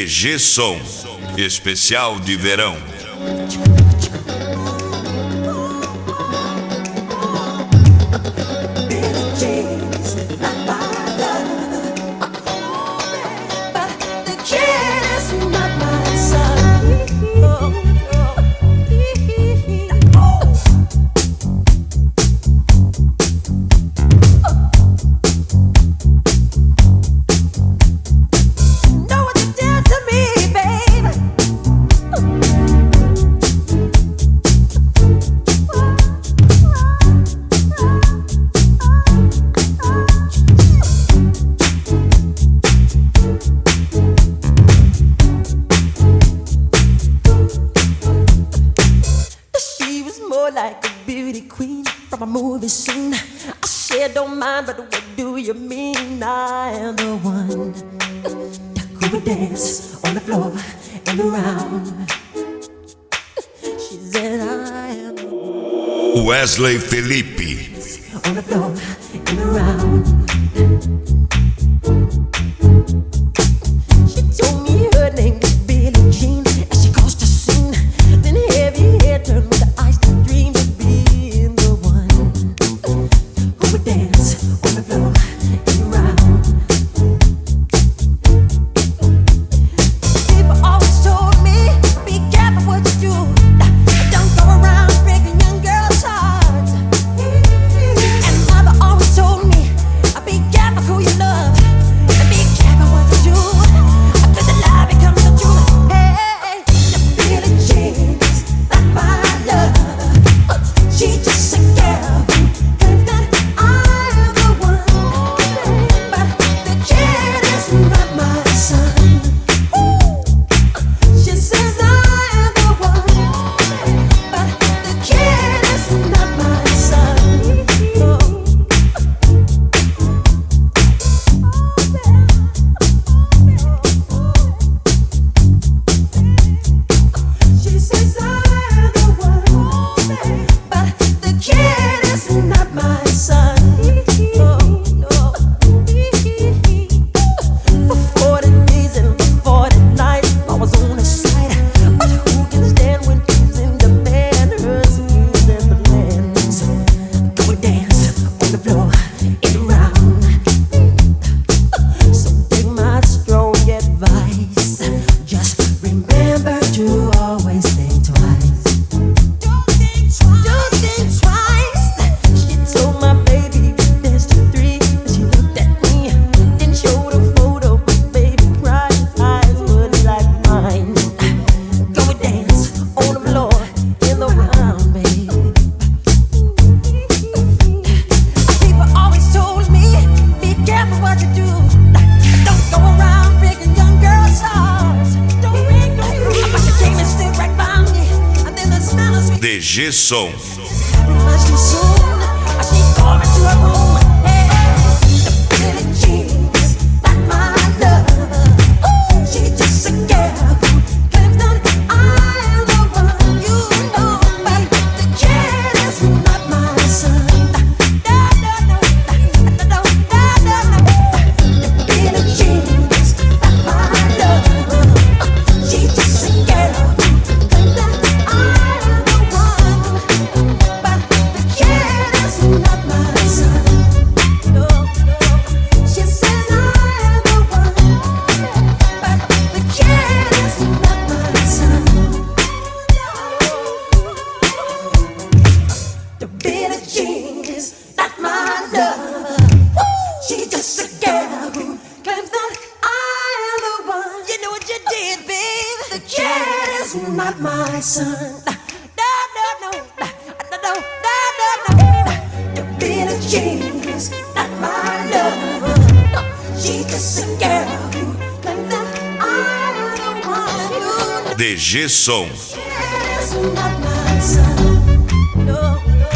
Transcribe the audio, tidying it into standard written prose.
DG Som, especial de verão. Like a beauty queen from a movie scene. I said don't mind, but what do you mean? I am the one that could dance on the floor and around. She said I am the one. Wesley Felipe. On the floor and around. She told me her name was Billie Jean as she caused a scene. Then heavy hair turned with the eyes that dreamed of being the one who would dance on the floor and around. People always told me, be careful what you do. Don't go around breaking young girls' hearts. And mother always told me, be careful who you love. And be careful what you do, 'cause the lie becomes the truth. Hey, Billie Jean's not my love. She's just a girl who claims that I am the one. But the kid is not my son. She says I am the one. But the kid is not my son. She says I am the one, but the kid is not my son. For 40 days and 40 nights, I was on his side. But who can stand when he's in demand? Her schemes and plans. Go and dance on the floor and around. So take my strong advice. Just remember to always think twice. Don't think twice. She told my baby we danced to 3. She looked at me, then showed a photo. My baby cried, his eyes were like mine. Go and dance on the floor in the round, baby. People always told me, be careful what you do. Don't go around breaking young girls' hearts. Don't break no heart. But the game is still right by me. And then the smell of sweet DG Som. much too soon. She called me to her room. Hey, the Billie Jean's not my love. She's just a girl who claims that I am the one. You know, but the kid is not my son. No. The Billie Jean's not my love. She's just a girl who claims that I am the one. But the kid is not my son. No. She says I am the one. But the kid is not my son. The Billie Jean is not my love. She's just a girl who claims that I am the one. You know what you did, babe? The kid is not my son. No. The Billie Jean is not my love. She's just a girl who claims that I am the one. You know DG Som. she is not my son. No.